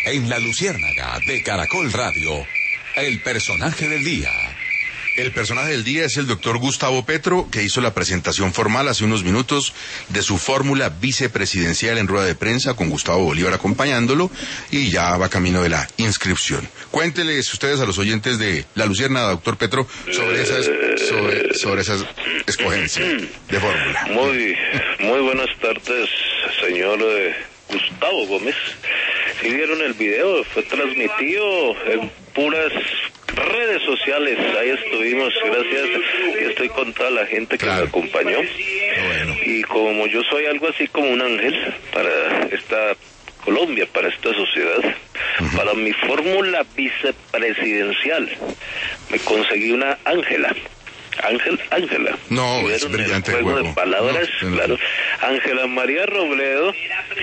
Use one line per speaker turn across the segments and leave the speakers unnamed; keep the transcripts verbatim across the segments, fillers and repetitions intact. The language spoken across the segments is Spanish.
En La Luciérnaga de Caracol Radio, el personaje del día.
El personaje del día es el doctor Gustavo Petro, que hizo la presentación formal hace unos minutos de su fórmula vicepresidencial en rueda de prensa, con Gustavo Bolívar acompañándolo, y ya va camino de la inscripción. Cuénteles ustedes a los oyentes de La Luciérnaga, doctor Petro, sobre esas, sobre, sobre esas escogencias de fórmula.
Muy, muy buenas tardes, señor eh, Gustavo Gómez. Si vieron el video, fue transmitido en puras redes sociales, ahí estuvimos, gracias, y estoy con toda la gente que claro. me acompañó, bueno. Y como yo soy algo así como un ángel para esta Colombia, para esta sociedad, uh-huh. para mi fórmula vicepresidencial, me conseguí una Ángela. Ángel, Ángela.
No, es brillante
el juego
juego.
de palabras, no, no. claro. Ángela María Robledo,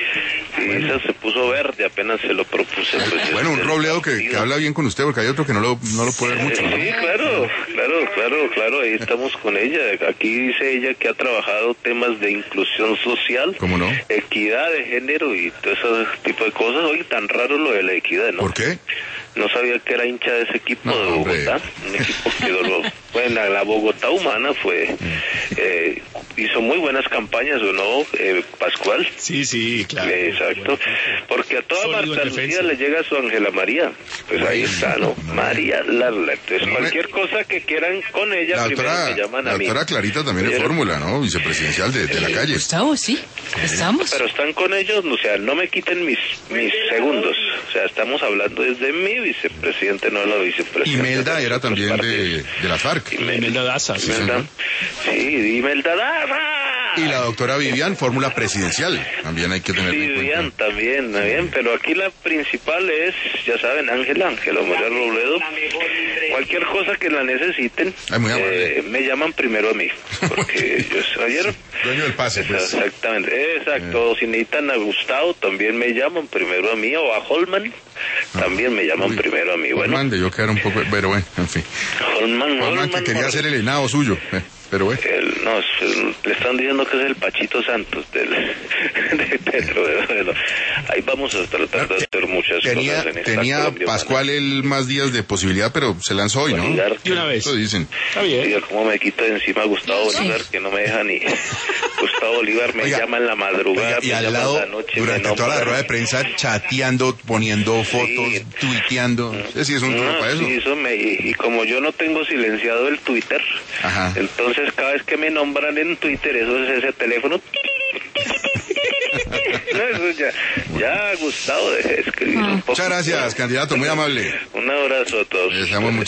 y bueno. esa se puso verde, apenas se lo propuse. Pues,
bueno, un Robledo que, que habla bien con usted, porque hay otro que no lo, no lo puede ver mucho. ¿no?
Sí, claro, claro, claro, claro, ahí estamos con ella. Aquí dice ella que ha trabajado temas de inclusión social,
¿cómo no?
Equidad de género y todo ese tipo de cosas. Oye, tan raro lo de la equidad, ¿no?
¿Por qué?
No sabía que era hincha de ese equipo
no,
de Bogotá,
hombre.
un equipo que lo, bueno, la Bogotá humana fue, eh, hizo muy buenas campañas, ¿o no, eh, Pascual?
Sí, sí, claro.
Eh, exacto, porque a toda
Sólido
Marta Lucía le llega su Ángela María, pues ahí está, ¿no? María Larla. Entonces cualquier cosa que quieran con ella,
la
primero
doctora,
me llaman a
la
mí.
La doctora Clarita también es fórmula, ¿no? Vicepresidencial de, de la calle.
Gustavo, sí, estamos.
Pero están con ellos, o sea, no me quiten mis mis segundos, o sea, estamos hablando desde mi vicepresidente, no la vicepresidenta.
Imelda era también de, de la FARC.
Imelda Daza.
Sí,
Imelda, sí, Imelda Daza.
Y la doctora Vivian, fórmula presidencial, también hay que tener
sí,
en cuenta.
Vivian también, bien, pero aquí la principal es, ya saben, Ángela, Ángela María Robledo. Cualquier cosa que la necesiten,
Ay, muy amable.
eh, me llaman primero a mí, porque yo ayer...
Dueño del pase, pues.
Exactamente, exacto. Eh. Si necesitan a Gustavo, también me llaman primero a mí, o a Holman, ah, también me llaman uy, primero a mí. Bueno,
Holman debió quedar un poco, pero bueno, en fin.
Holman,
Holman,
Holman
que quería
Holman.
hacer el henado suyo, eh. Pero bueno.
El, no, el, le están diciendo que es el Pachito Santos del, de Petro. De, de, de, ahí vamos a tratar de hacer muchas
tenía,
cosas en esta
Tenía
Colombia,
Pascual ¿vale? el más días de posibilidad, pero se lanzó hoy, ¿no?
De una vez.
Eso dicen.
Está bien.
Diga, cómo me quita de encima Gustavo Bolívar, que no me deja ni... Gustavo Bolívar me oiga, llama en la madrugada.
Oiga, y al lado,
noche,
durante toda la rueda de prensa, chateando, poniendo fotos, sí. tuiteando. No sé si es un truco
no,
para eso.
Sí, eso me, y, y como yo no tengo silenciado el Twitter, ajá. entonces cada vez que me nombran en Twitter, eso es ese teléfono. No, eso ya, ya Gustavo, deje de escribir un poco.
Muchas gracias, candidato, muy amable.
Un abrazo a todos.
Les damos